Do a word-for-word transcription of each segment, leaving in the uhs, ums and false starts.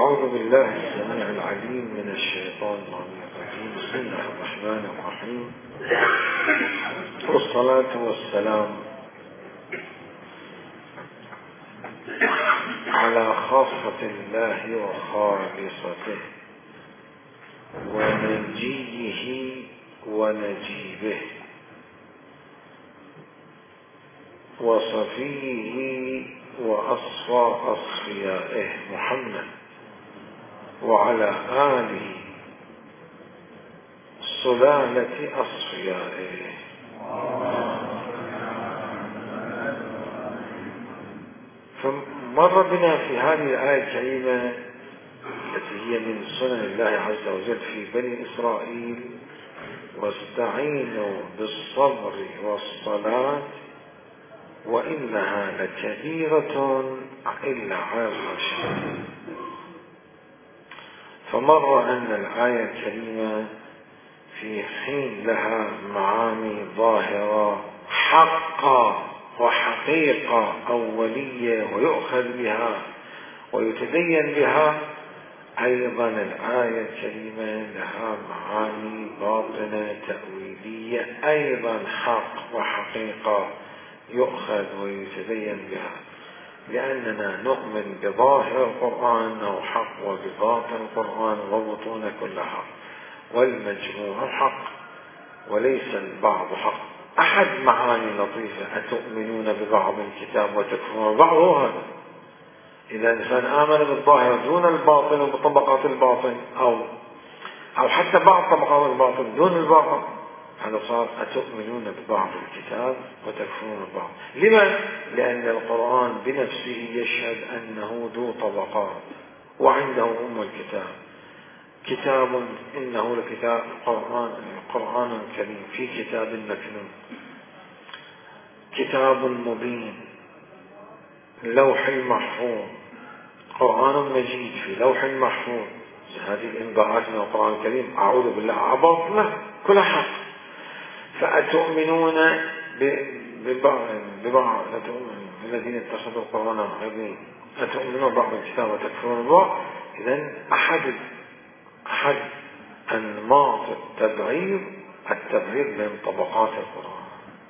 أعوذ بالله السميع العليم من الشيطان الرجيم. بسم الله الرحمن الرحيم، والصلاة والسلام على خاصة الله وخالصته ونجيه ونجيبه وصفيه وأصفى أصفيائه محمد وعلى آله سلالة أصفيائه. فمر بنا في هذه الآية الكريمة التي هي من سنن الله عز وجل في بني إسرائيل: واستعينوا بالصبر والصلاة وإنها لكبيرة إلا على الخاشعين. فمر أن الآية الكريمة في حين لها معاني ظاهرة حقا وحقيقة أولية ويؤخذ بها ويتدين بها، أيضا الآية الكريمة لها معاني باطنة تأويلية أيضا حق وحقيقة يؤخذ ويتدين بها، لأننا نؤمن بظاهر القرآن أو حق وبباطن القرآن وبطون كل حق، والمجموع حق وليس البعض حق. أحد معاني لطيفة: أتؤمنون ببعض الكتاب وتكفرون ببعض. هذا إذا الإنسان آمن بالظاهر دون الباطن وبطبقات الباطن، أو أو حتى بعض طبقات الباطن دون الباطن، هذا صار أتؤمنون ببعض الكتاب وتكفرون ببعض. لما؟ لأن القرآن بنفسه يشهد أنه ذو طبقات، وعنده أم الكتاب. كتاب إنه لكتاب القرآن القرآن الكريم في كتاب مكنون، كتاب مبين، لوح المحفوظ، قرآن مجيد في لوح المحفوظ. هذه الإنباءات من القرآن الكريم أعوذ بالله عبط لا كل حق. فأتؤمنون ببعض ببعض الذين اتخذوا القرآن عظيم، أتؤمنون ببعض الكتاب وتكفرون ببعض. إذن أحد أحد أنماط التبعير التبعير بين طبقات القرآن.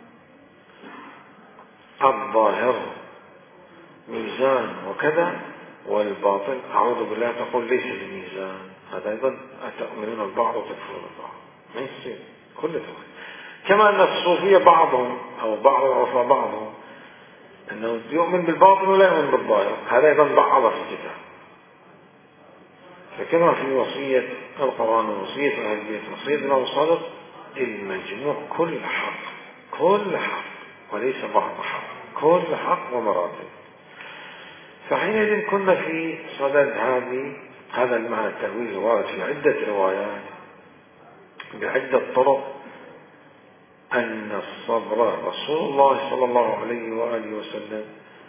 الظاهر ميزان وكذا، والباطن أعوذ بالله تقول ليس بميزان. هذا أيضا أتؤمنون ببعض وتكفرون ببعض، ما يصير كل توحيد. كما أن الصوفية بعضهم أو بعض العصر بعضهم أنه يؤمن بالباطن ولا يؤمن بالظاهر، هذا أيضا بعض في الكتاب. فكما في وصية القرآن ووصية أهل البيت وصية الإمام الصادق، المجموع كل حق كل حق وليس بعض حق، كل حق ومراتب. فحينئذ كنا في صدد هذه هذا المعنى التأويل الوارد في عدة روايات بعدة طرق، أن الصبر رسول الله صلى الله عليه وآله وسلم،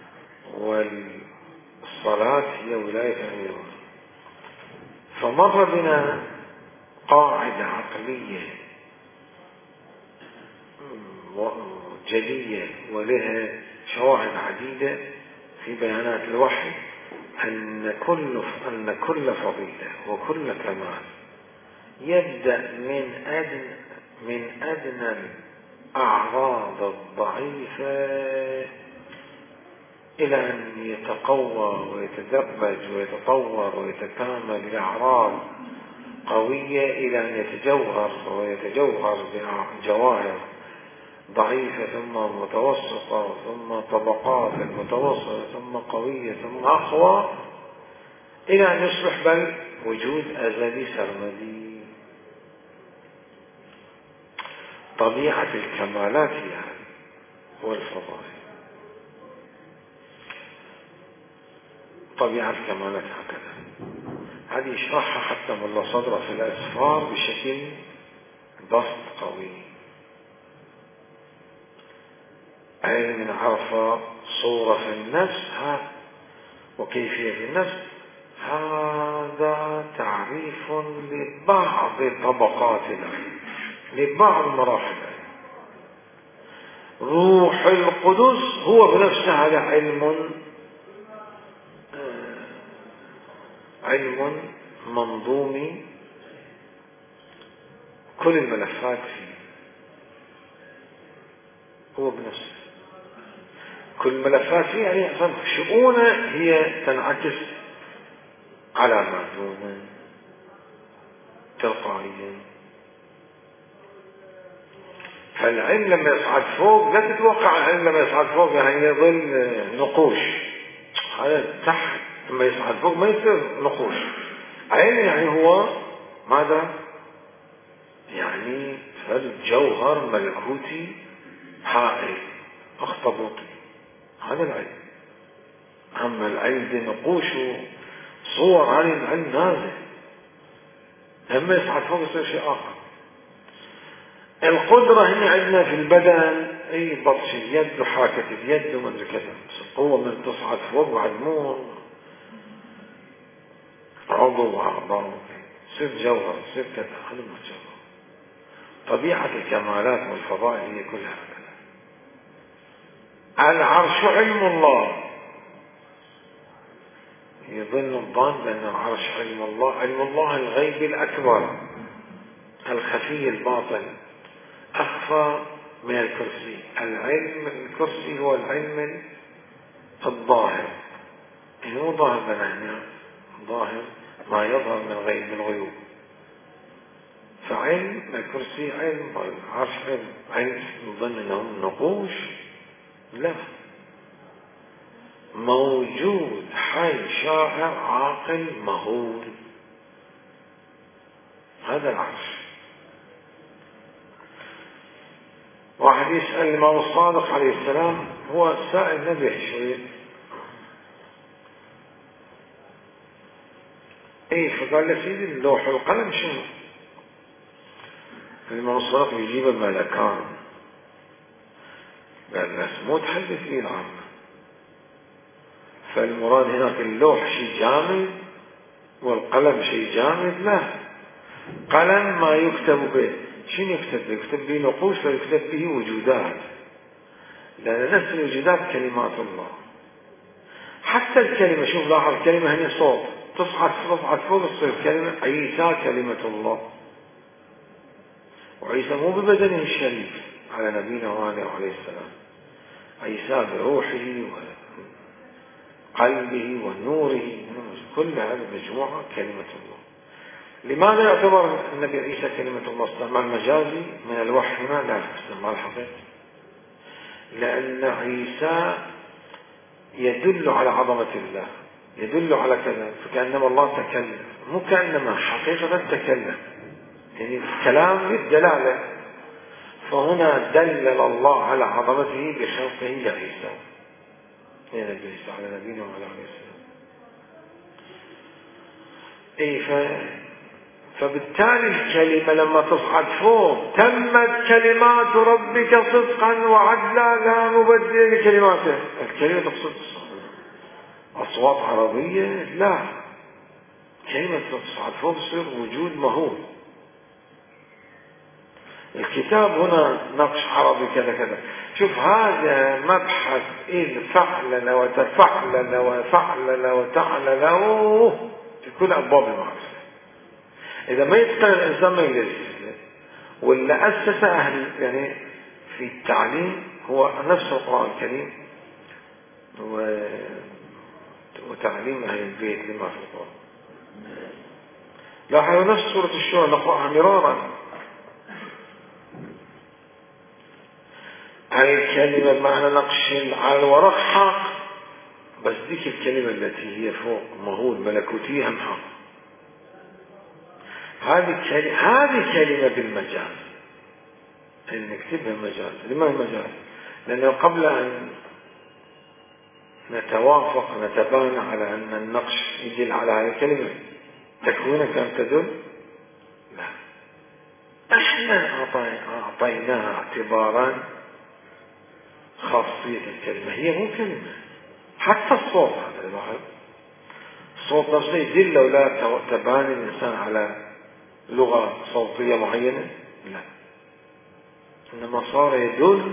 والصلاة هي ولاية أميره. فمر بنا قاعدة عقلية جلية ولها شواهد عديدة في بيانات الوحي، أن كل أن كل فضيلة وكل كمال يبدأ من أدنى من أدنى الأعراض الضعيفة إلى أن يتقوى ويتدرج ويتطور ويتكامل الأعراض قوية إلى أن يتجوهر ويتجوهر بجواهر ضعيفة ثم متوسطة ثم طبقات المتوسطة ثم قوية ثم أقوى إلى أن يصبح بل وجود أزلي سرمدي. طبيعة الكمالات هذه والفضائل، طبيعة الكمالات هكذا. هذه يشرحها حتى ملا صدر في الأسفار بشكل بسط قوي. أي من عرف صورة في النفس وكيفية في النفس، هذا تعريف لبعض طبقات العلم، لبعض مراحل العلم. روح القدس هو بنفسه هذا علم علم منظومي كل الملفات فيه هو بنفسه، كل الملفات فيه يعني شؤونه هي تنعكس على ما دونه تلقائيا. فالعلم لما يصعد فوق لا تتوقع العلم لما يصعد فوق يعني يظل نقوش، هذا تحت لما يصعد فوق ما يصير نقوش. علم يعني هو ماذا؟ يعني فرد جوهر ملكوتي حائل اخطبوطي، هذا العلم. اما العلم دي نقوش وصور، هذه العلم نازل. لما يصعد فوق يصير شيء اخر. القدرة هنا عندنا في البدن، اي بطش اليد وحركة اليد وما ادري كذا، القوة من تصعد فوق بعد مو عضو واعضاء، يصير جوهر يصير كذا، هذا ما جوهر. طبيعة الكمالات والفضائل هي كلها هكذا. العرش علم الله، يظن الظان بأن العرش علم الله، علم الله الغيب الأكبر الخفي الباطن أخفى من الكرسي. العلم الكرسي هو العلم الظاهر، إنه ظاهر بنهنا ظاهر ما يظهر من غيب الغيوب. فعلم الكرسي علم، العرش علم. علم نظن أنهم نقوش، لا، موجود حي شاعر عاقل مهول، هذا العرش. واحد يسأل الإمام الصادق عليه السلام، هو سائل نبي شوية، ايه فقال له سيدي اللوح والقلم شنو؟ الإمام الصادق يجيب الملكان، قال الناس مو تحدث فيه العامة، فالمراد هناك اللوح شيء جامد والقلم شيء جامد؟ لا، قلم ما يكتب به، شنو يكتب به؟ يكتب به نقوش، فيكتب به وجودات، لأن نفس الوجودات كلمات الله. حتى الكلمة، شوف لاحظ الكلمة هي صوت، تصعد تصعد فوق تصير كلمة. عيسى كلمة الله، وعيسى مو ببدنه الشريف على نبينا وآله عليه السلام، عيسى بروحه وقلبه ونوره، كل هذه مجموعة كلمة الله. لماذا يعتبر النبي عيسى كلمة الله؟ استعمال مجازي من الوحي هنا، لا استعمال حقيقي، لأن عيسى يدل على عظمة الله، يدل على كذا، فكأنما الله تكلم، مو كأنما حقيقة تكلم، يعني الكلام للدلالة. فهنا دلل الله على عظمته بخلقه لعيسى، يا نبي عيسى على نبينا وعلى عليه السلام. اي ف... فبالتالي الكلمة لما تصعد فوق، تمت كلمات ربك صدقا وعدلا لا مبدل لكلماته. الكلمة تقصد أصوات عربية؟ لا، كلمة تصعد فوق تصير وجود مهول. الكتاب هنا نقش عربي كذا كذا. شوف هذا مبحث إذ فعلل وتفعلل وفعلل وتعلل في كل أبواب المعرفة. إذا ما يتقن الإنسان ما يدرس. واللي أسس أهل يعني في التعليم هو نفس القرآن الكريم وتعليم أهل البيت لما في القرآن. لاحظوا نفس سورة الشورى نقرأها مرارا. هاي الكلمة بمعنى نقش على الورق حق، بس ديك الكلمة التي هي فوق مهول ملكوتية هم حق. هذه كلمة هذه كلمة بالمجاز، نكتبها مجاز. لماذا مجاز؟ لأنه قبل أن نتوافق نتبانى على أن النقش يدل على هذه الكلمة تكوينها كان تدل، لا، احنا أعطيناها اعتبارا خاصية الكلمة، هي مو كلمة. حتى الصوت هذا الواحد الصوت نفسه يدل لو لا تباني الإنسان على لغة صوتية معينة، لا، إنما صار يدل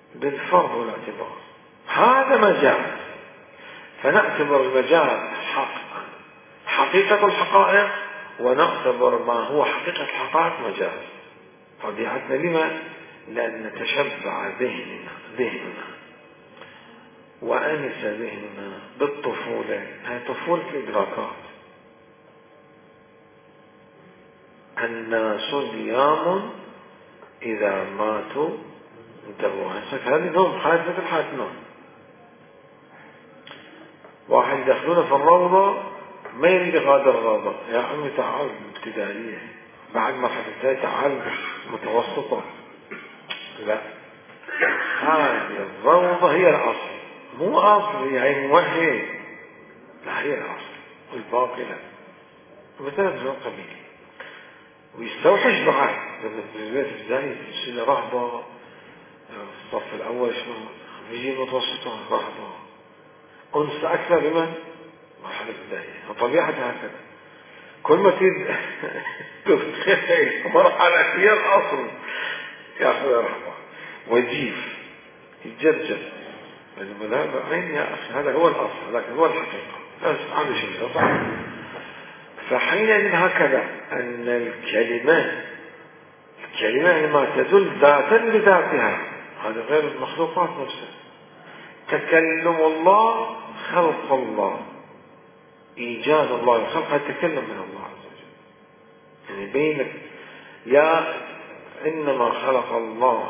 بالفرض والاعتبار. هذا مجاز، فنعتبر المجاز حق حقيقة الحقائق ونعتبر ما هو حقيقة الحقائق مجاز. طبيعتنا لما؟ لأن تشبع ذهننا ذهننا وأنس ذهننا بالطفولة. هي طفولة الإدراكات. الناس نيام إذا ماتوا انتبهوا. هذه نوم، حياة مثل حياة نوم. واحد يدخلونه في الروضة ما يريد يغادر الروضة. يا عمي تعال ابتدائية، بعد مرحلة ابتدائية تعال متوسطة. لا، هذه الروضة هي الأصل، مو أصل يعني موهي، لا هي الأصل والباقي لا. مثلا في القبيل ويستوحش بعد لما تجلس ابتدائي تصير رهبة. الصف الأول شنو يجي متوسطة رهبة، أنس أكثر بمن مرحلة ابتدائية. وطبيعتها هكذا، كل ما تريد تتخيل مرحلة هي الأصل يأخذ رهبة وجيف يتجرجر. عين يا أخي هذا هو الأصل، لكن هو الحقيقة. لا سبحانه شيء صح. فحينئذ هكذا أن الكلمة الكلمة لما تدل ذاتا بذاتها، هذا غير المخلوقات نفسها. تكلم الله خلق الله، إيجاد الله الخلق يتكلم من الله عز وجل. يعني بينك يا إنما خلق الله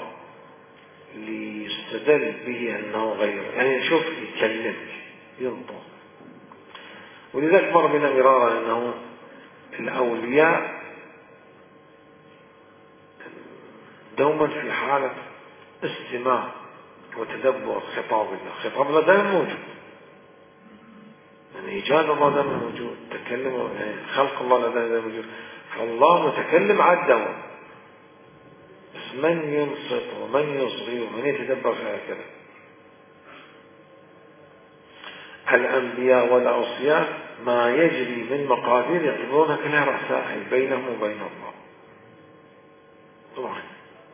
ليستدل به أنه غير، يعني شوف يكلمك ينطق. ولذلك مر بنا مرارا أنه الأولياء دوما في حالة استماع وتدبر خطاب الله. خطاب الله دائما موجود، يعني إيجاد الله دائما موجود، تكلم يعني خلق الله دائما موجود. فالله متكلم على الدوام، بس من ينصت ومن يصغي ومن يتدبر في هكذا. الأنبياء والأوصياء ما يجري من مقادير يعتبرونها كلها رسائل بينهم وبين الله. طبعا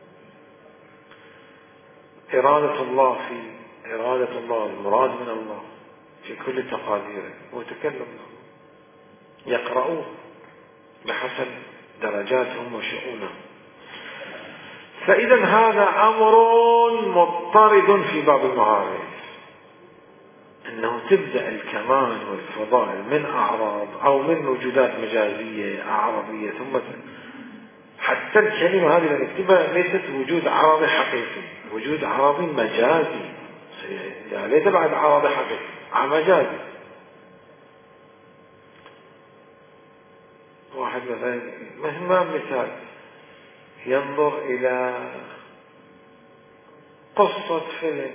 إرادة الله في إرادة الله، المراد من الله في كل تقاديره، وتكلم الله يقرؤون بحسب درجاتهم وشؤونهم. فإذا هذا أمر مضطرد في باب المعارف، أنه تبدأ الكمال والفضائل من أعراض أو من وجودات مجازية أعراضية، ثم حتى الكلمة هذه اللي نكتبها ليست وجود عرضي حقيقي، وجود عرضي مجازي. يعني ليس بعد عرضي حقيقي، مجازي. واحد مثلا مهما مثال ينظر إلى قصة فيلم،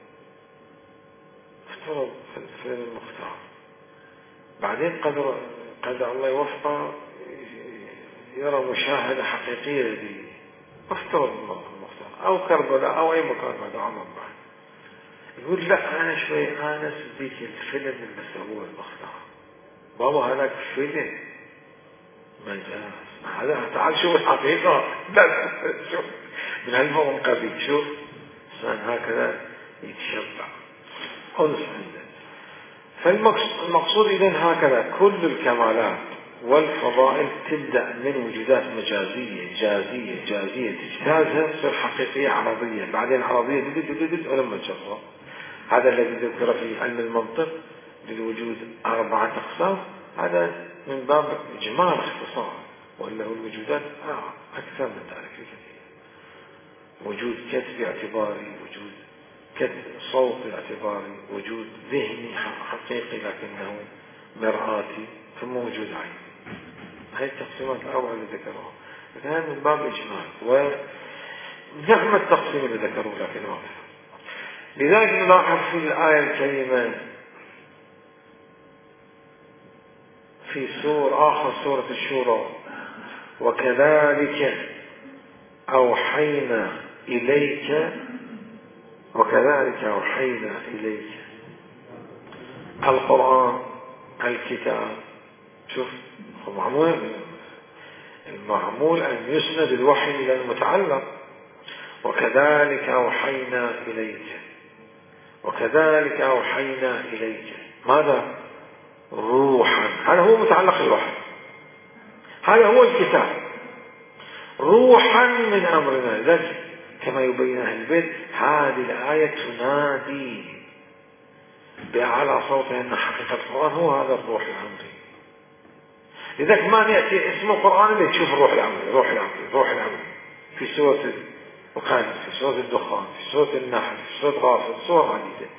افترض في الفيلم المختار، بعدين قدر قدر الله يوفقه يرى مشاهدة حقيقية لديه، افترض الله المختار أو كربلاء أو أي مكان بعد عمر بعد، يقول لا أنا شوي آنس بيك الفيلم اللي سووه المختار، بابا هذاك فيلم مجاز، هذا تعال شوف الحقيقة. لا شوف من هالموضوع القبيل، شوف إنسان هكذا يتشبع أنس عنده. فالمقصود إذن هكذا كل الكمالات والفضائل تبدأ من وجودات مجازية جازية جازية تجتازها تصير حقيقية عرضية، بعدين عرضية دد دد دد ولما تشرف. هذا الذي ذكر في علم المنطق للوجود أربعة أقسام، هذا من باب إجمال اختصار، وإلا هو الوجودات أكثر من ذلك كثير. وجود كتب اعتباري، وجود كتب صوت اعتباري، وجود ذهني حقيقي لكنه مرآتي، ثم وجود عين. هذه التقسيمات الأربعة اللي ذكروها، لكن هذا من باب إجمال وزعم التقسيم اللي ذكروه لكن واضح. لذلك نلاحظ في الآية الكريمة في سورة آخر سورة الشورى: وكذلك أوحينا إليك وكذلك أوحينا إليك. القرآن الكتاب، شوف معمول المعمول أن يسند الوحي إلى المتعلق. وكذلك أوحينا إليك وكذلك أوحينا إليك ماذا؟ روحا. هذا هو هو متعلق الوحي، هذا هو الكتاب روحا من أمرنا. ذلك كما يبين أهل البيت هذه الآية تنادي بأعلى صوت أن حقيقة القرآن هو هذا الروح الأمري. لذلك ما يأتي اسم القرآن اللي تشوف الروح الأمري الروح الأمري الروح الأمري في سورة القلم، في سورة الدخان، في سورة النحل، في سورة غافر، سورة عديدة.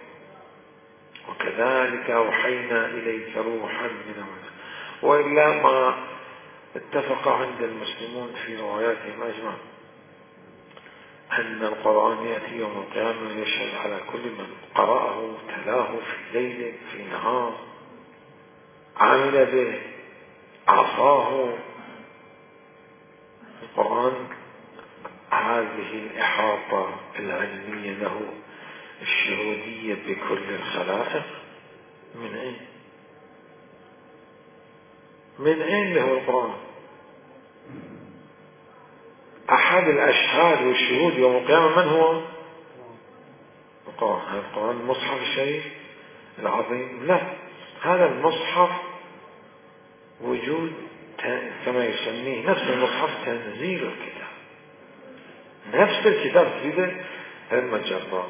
وكذلك أوحينا إليك روحا من أمرنا. وإلا ما اتفق عند المسلمون في رواياتهم أجمع أن القرآن يأتي يوم القيامة ويشهد على كل من قرأه تلاه في ليل في نهار، عمل به، عصاه. القرآن هذه الإحاطة العلمية له الشهودية بكل الخلائق من أين؟ من أين له القرآن؟ أحد الأشهاد والشهود يوم القيامة من هو؟ القرآن. هذا القرآن المصحف الشريف العظيم؟ لا، هذا المصحف وجود كما يسميه نفس المصحف تنزيل الكتاب، نفس الكتاب تريده المجرد.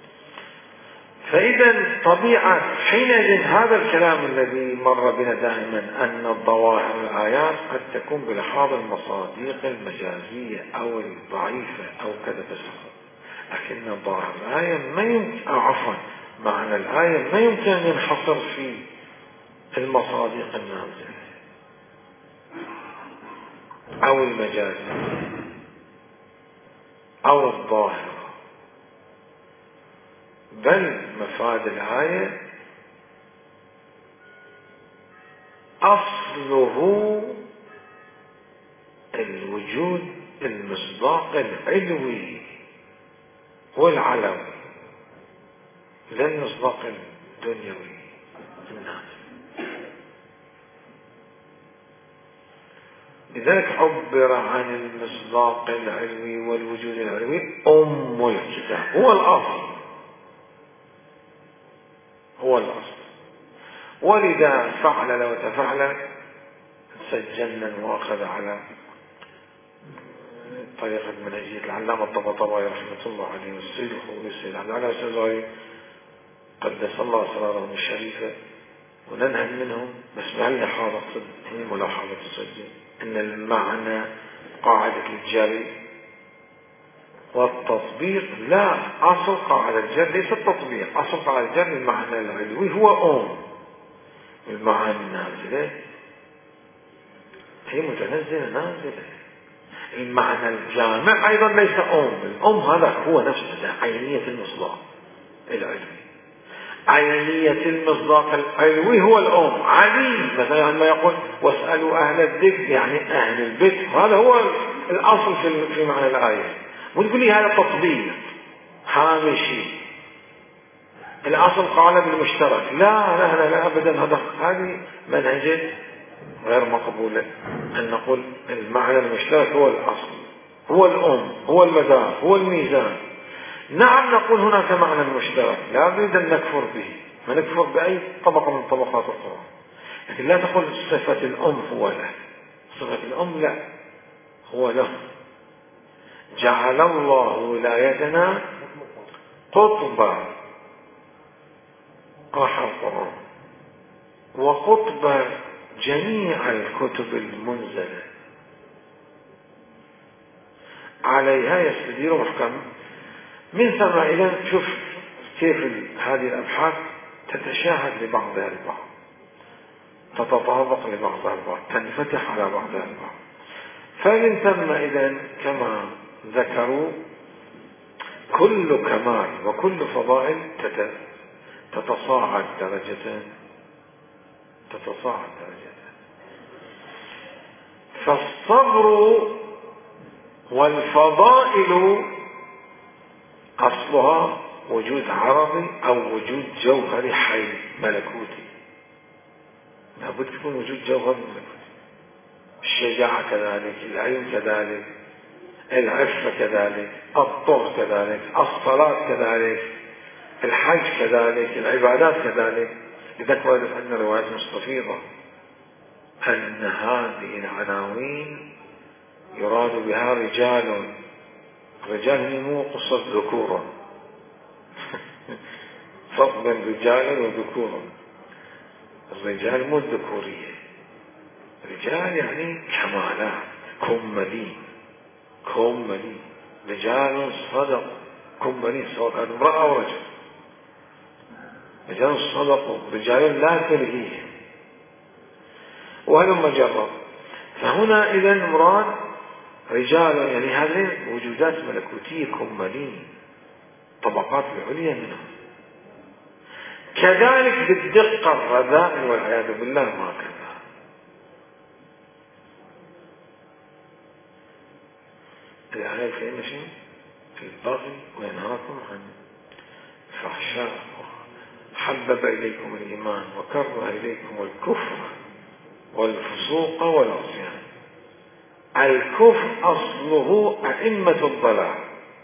فإذا طبيعة حينئذ هذا الكلام الذي مر بنا دائما أن الظواهر الآيات قد تكون بلحاظ المصادق المجازية أو الضعيفة أو كذا بس، لكن الظواهر الآية ما يمكن، أو عفوا معنى الآية ما يمكن أن ينحصر في المصادق النازلة أو المجازية أو الظاهرة، بل مفاد الآية أصله الوجود المصداق العلوي والعلوي، لا المصداق الدنيوي النازل. لذلك عبر عن المصداق العلوي والوجود العلوي أم الكتاب، هو الأصل، هو الأصل. ولذا فعل لو تفعل سجنا وأخذ على طريقة منهجية العلامة الطباطبائي رحمة الله عليه والسيد الخوي السيد عبد العال السيزاري قدس الله أسرارهم الشريفة، وننهج منهم بس بهاللحاظ أقصد هي ملاحظة تصدق أن المعنى قاعدة الجري والتطبيق، لا، أصل قاعدة الجري ليس التطبيق، أصل قاعدة الجري المعنى العلوي هو أم، المعاني النازلة هي متنزلة نازلة. المعنى الجامع أيضا ليس أم، الأم هذا هو نفسه عينية المصداق العلوي، عينية المصداق العلوي هو الأم. علي مثلا لما يقول واسألوا أهل الذكر يعني أهل البيت، هذا هو الأصل في معنى الآية. وتقول لي هذا تطبيق هامشي، الأصل قال بالمشترك، لا لا لا, لا أبدا، هذا هذه منهجة غير مقبولة أن نقول المعنى المشترك هو الأصل، هو الأم، هو المدار، هو الميزان. نعم نقول هناك معنى مشترك لا بد أن نكفر به، ما نكفر بأي طبقة من طبقات القرآن، لكن لا تقول صفة الأم هو له، صفة الأم لا، هو له. جعل الله ولايتنا قطبا راح القرآن وقطب جميع الكتب المنزلة عليها يستدير محكم. من ثم إذا شوف كيف هذه الأبحاث تتشاهد لبعضها البعض، تتطابق لبعضها البعض، تنفتح على بعضها البعض. فمن ثم إذا كما ذكروا كل كمال وكل فضائل تتصاعد درجتين، تتصاعد درجتين. فالصبر والفضائل أصلها وجود عرضي أو وجود جوهري حي ملكوتي، لابد يكون وجود جوهري ملكوتي. الشجاعة كذلك، العلم كذلك، العفة كذلك، الطهر كذلك، الصلاة كذلك، الحج كذلك، العبادات كذلك. لذلك ورد أن الروايات مستفيضة أن هذه العناوين يراد بها رجال. رجال مو قصة ذكورا، فرق بين رجال وذكورا. الرجال مو الذكورية، رجال يعني كمالات، كملين كملين. رجال صدق كملين، سواء كان امرأة أو رجل. رجال صدقوا، رجال لا تلهيهم، وهلم جرب. فهنا إذا المراد رجال، يعني هذه وجودات ملكوتية كملين، طبقات العليا منهم. كذلك بالدقة الرذائل والعياذ بالله ما كذا. الآية الكريمة شيء في البغي وينهاكم عن الفحشاء حبب إليكم الإيمان وكره إليكم الكفر والفسوق والعصيان. الكفر أصله أئمة الضلال،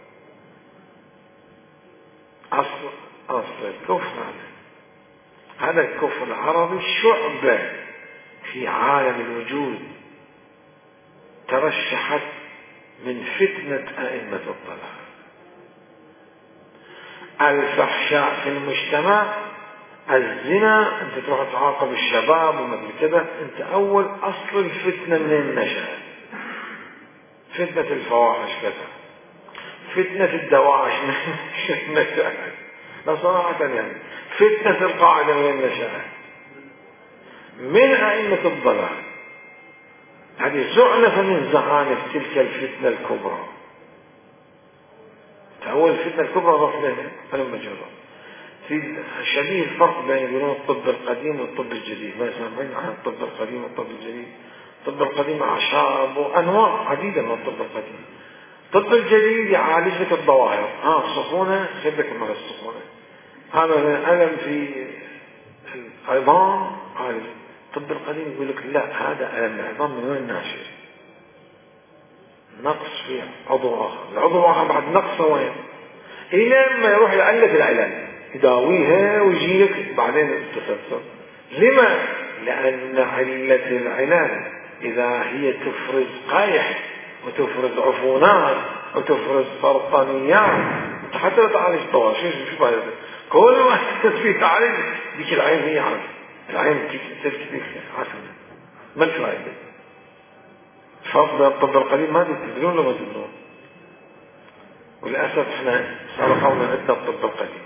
أصل أصل الكفر هذا هذا الكفر العربي شعبة في عالم الوجود ترشحت من فتنة أئمة الضلال. الفحشاء في المجتمع، الزنا، أنت تروح تعاقب الشباب وما كذا، أنت أول أصل الفتنة من النشأ. فتنة الفواحش كذا، فتنة الدواعش من النشأ، لا صراحة يعني فتنة القاعدة من النشأ من أئمة الضلال. هذه زعنفة من زعانف تلك الفتنة الكبرى. أول الفتنة الكبرى روح لها فلما جرى في شبيه الفرق بين يقولون الطب القديم والطب الجديد. ما يسمعون عن الطب القديم والطب الجديد. الطب القديم أعشاب وأنواع عديدة من الطب القديم. الطب الجديد يعالج لك الظواهر، ها السخونة سيبك من السخونة، هذا ألم في العظام عالج. الطب القديم يقول لك لا، هذا ألم العظام من وين ناشئ؟ نقص في عضو آخر، العضو الآخر بعد نقصه وين؟ إلى ما يروح يعلق العلاج يداويها ويجي لك بعدين التسلسل. لما؟ لأن علة العلاج إذا هي تفرز قيح وتفرز عفونات وتفرز سرطانيات، حتى لا تعالج طوال شو شو بعد كل ما في تعالج ديك العين هي عارفة، العين تلك تلك عارفة ما الفائدة. فضل الطب القديم ما تدرون ولا ما تدرون؟ وللأسف احنا صار قولنا عندنا الطب القديم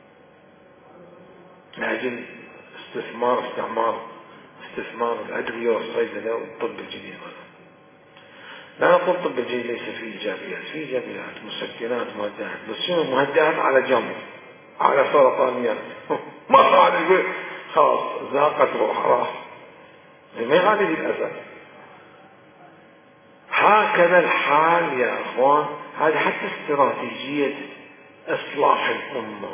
لأجل استثمار استعمار استثمار الأدوية والصيدلة والطب الجديد. لا نقول الطب الجديد ليس فيه إيجابيات، فيه إيجابيات، مسكنات، مهدئات، بس شنو مهدئات على جنب، على سرطانيات ما صار يقول خلاص ذاقت روح راح. ما هذه للأسف. هكذا الحال يا أخوان. هذه حتى استراتيجية إصلاح الأمة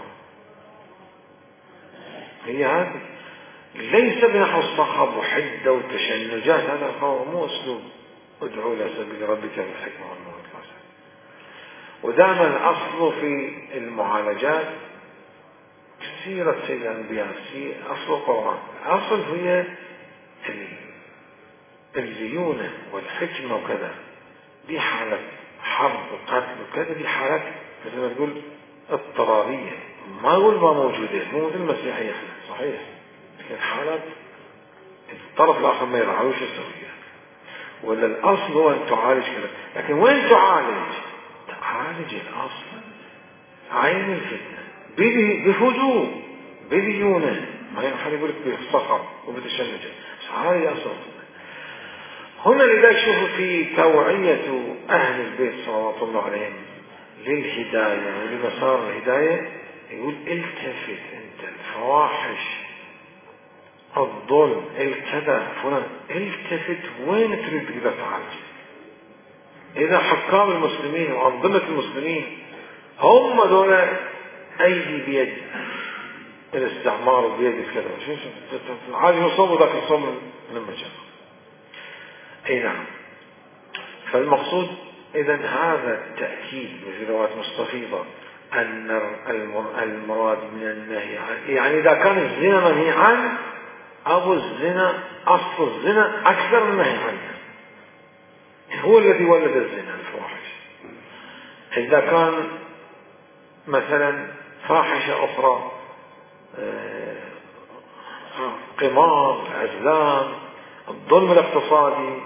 هي هذه، ليس بنحو الصخب وحدة وتشنجات. هذا هو مو أسلوب ادعو إلى سبيل ربك بالحكمة والموعظة. ودائما الأصل في المعالجات سيرة سيد الأنبياء، أصل القرآن، أصل هي الليونة والحكمة وكذا. دي حالة حرب وقتل وكذا، دي حالات مثل ما تقول اضطرارية، ما أقول ما موجودة، مو مثل المسيحية صحيح، لكن حالات الطرف الآخر ما يرعوش يسويها. ولا الأصل هو أن تعالج كذا، لكن وين تعالج؟ تعالج الأصل، عين الفتنة بهدوء بليونة، ما ينحل يقول لك بالصخر وبتشنجة، بس عالج أصل. هنا لذلك شوفوا في توعية أهل البيت صلوات الله عليهم للهداية ولمسار الهداية، يقول التفت أنت الفواحش الظلم الكذا فلان، التفت وين تريد كذا تعالج. إذا حكام المسلمين وأنظمة المسلمين هم دول أيدي بيد الاستعمار وبيد الكذا، شو شو عادي يصوم ذاك الصوم من المجال. اي نعم. فالمقصود اذا هذا التأكيد في روايات مستفيضة ان المراد من النهي عن، يعني اذا كان الزنا منهي عنه أبو الزنا أصل الزنا أكثر من النهي عنه، هو الذي ولد الزنا الفواحش. إذا كان مثلا فاحشة أخرى قمار، عزلان، الظلم الاقتصادي،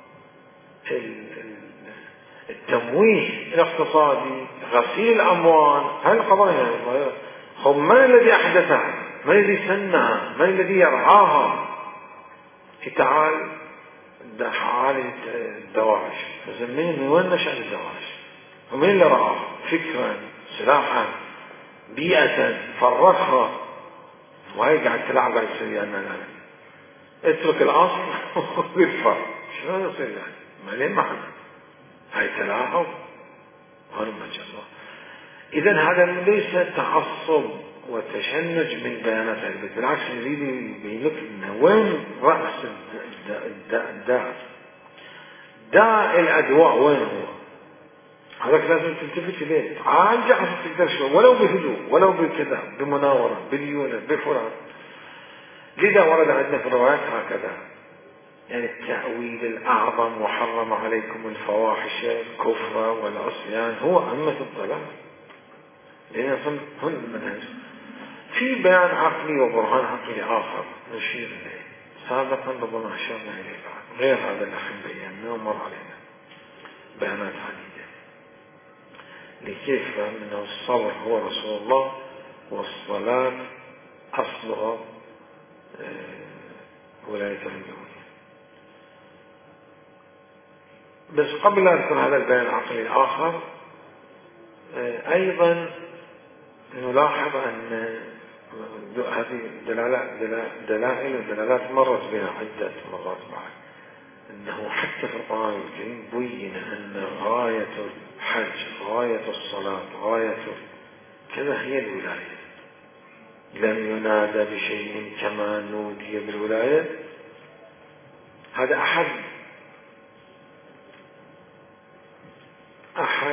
التمويه الاقتصادي، غسيل الأموال، هذه القضايا. خب من الذي أحدثها؟ من الذي سنها؟ من الذي يرعاها؟ تعال حوالي الدواعش، فزمين من وين نشأ الدواعش؟ ومن اللي رعاها؟ فكرا، سلاحا، بيئة، فرقها. وهي قاعد تلعب على السريان. اترك الأصل بالفرق. شلون يصير يعني؟ ما ليه معنى؟ هاي تلاعب هرم الله. إذن هذا ليس تعصب وتشنج من بيانات العلم، بالعكس يريد يبين لك انه وين رأس الداء. داء الأدواء وين هو؟ هذاك لازم تلتفت إليه، تعالج عشان تقدر شو، ولو بهدوء، ولو بكذا، بمناورة، بليونة، بفرع. لذا ورد عندنا في الروايات هكذا، يعني التأويل الأعظم وحرم عليكم الفواحش الكفر والعصيان هو أمة الضلال، لأن هن المنهج. في بيان عقلي وبرهان عقلي آخر نشير إليه سابقا ربما أشرنا إليه بعد، غير هذا اللي احنا بيناه ومر علينا بيانات عديدة لكيف فهم أنه الصبر هو رسول الله، والصلاة أصلها ولاية الجهود. بس قبل أن يكون هذا البيان العقلي الآخر، أيضا نلاحظ أن هذه دلائل ودلالات مرت بنا عدة مرات بعد، أنه حتى في القرآن الكريم بين أن غاية الحج، غاية الصلاة، غاية كذا هي الولاية. لم ينادى بشيء كما نودي بالولاية. هذا أحد أحد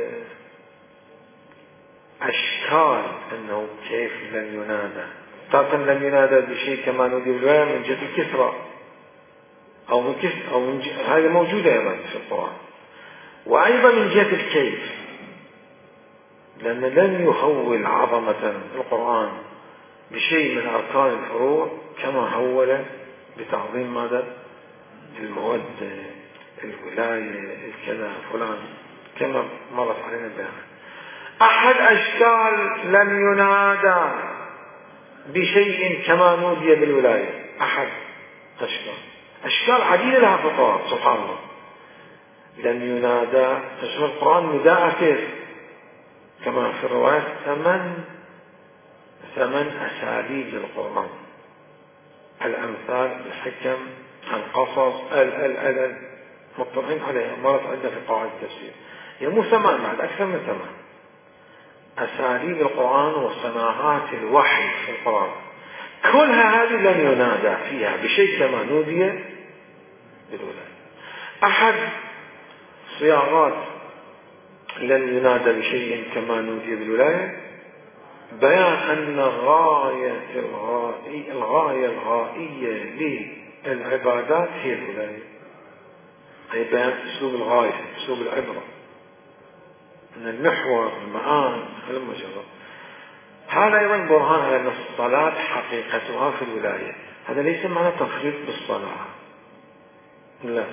أشكال أنه كيف لم ينادى. طبعا لم ينادى بشيء كما نودي بالولاية من جهة الكثرة أو من كثرة أو من جهة، هذه موجودة أيضا في القرآن، وأيضا من جهة الكيف، لأن لم يهول عظمة القرآن بشيء من أركان الفروع كما هول بتعظيم ماذا؟ المودة، الولاية، الكذا فلان، كما مرت علينا بها. أحد أشكال لم ينادى بشيء كما نودي بالولاية، أحد أشكال أشكال عديدة لها في القرآن سبحان الله. لم ينادى اسم القرآن نداء كيف؟ كما في الروايات ثمن ثمن أساليب القرآن، الأمثال، الحكم، القصص، ال ال ال ال مطلعين عليها، مرت عندنا في قواعد التفسير. يعني مو ثمان، بعد أكثر من ثمان أساليب القرآن وصناعات الوحي في القرآن، كلها هذه لم ينادى فيها بشيء كما نودي بالولاية. أحد صياغات لم ينادى بشيء كما نودي بالولاية بيان أن الغاية الغائية الغاية الغائية للعبادات هي الولاية، أي بيان أسلوب الغاية، أسلوب العبرة، أن المحور المآن هلما جرى. هذا أيضا برهان على أن الصلاة حقيقتها في الولاية. هذا ليس معنى تفريط بالصلاة، لا.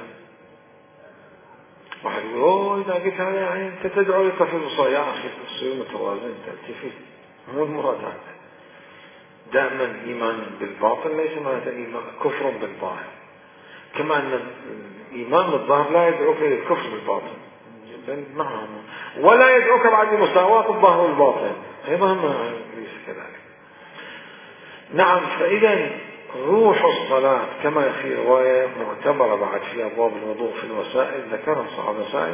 واحد يقول أوه إذا قلت هذا يعني أنت تدعو لتفريط بالصلاة، يا أخي تصير متوازن، تلتفت، مو المراد هذا. دائما إيمان بالباطل ليس معنى إيمان كفر بالظاهر، كما أن الإيمان بالظاهر لا يدعوك إلى الكفر بالباطل، بل معهم، ولا يدعوك بعد مساواة الظاهر والباطن أيضا ما ليس كذلك. نعم، فإذا روح الصلاة كما في رواية معتبرة بعد في أبواب الوضوء في الوسائل ذكرها صاحب الوسائل،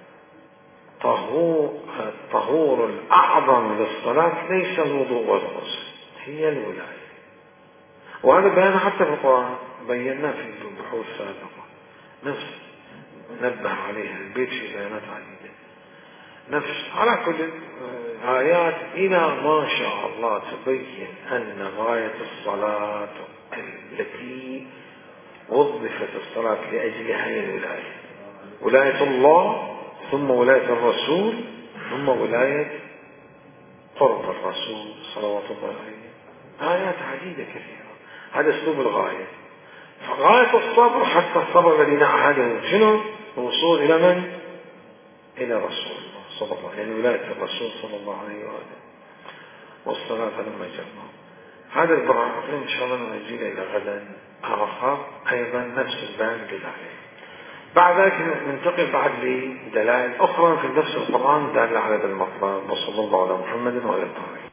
طهور الطهور الأعظم للصلاة ليس الوضوء والغسل، هي الولاية. وهذا بيان حتى في القرآن بيناه في البحوث السابقة، نفس نبه عليها البيت في بيانات عديدة، نفس على كل آيات إلى ما شاء الله تبين أن غاية الصلاة التي وظفت الصلاة لأجلها هي الولاية، ولاية الله ثم ولاية الرسول ثم ولاية قرب الرسول صلوات الله عليه. آيات عديدة كثيرة. هذا أسلوب الغاية. فغاية الصبر حتى الصبر الذي نعهده شنو؟ الوصول إلى من؟ إلى رسول الله صلى الله عليه وسلم، يعني ولاية الرسول صلى الله عليه وآله والصلاة لما جمع. هذا البراءة إن شاء الله نجي إلى غدا آخر أيضا نفس الباب لذلك. بعد ذلك ننتقل بعد لدلائل أخرى في نفس القرآن دالة على هذا المطلب. وصلى الله على محمد وعلى آله.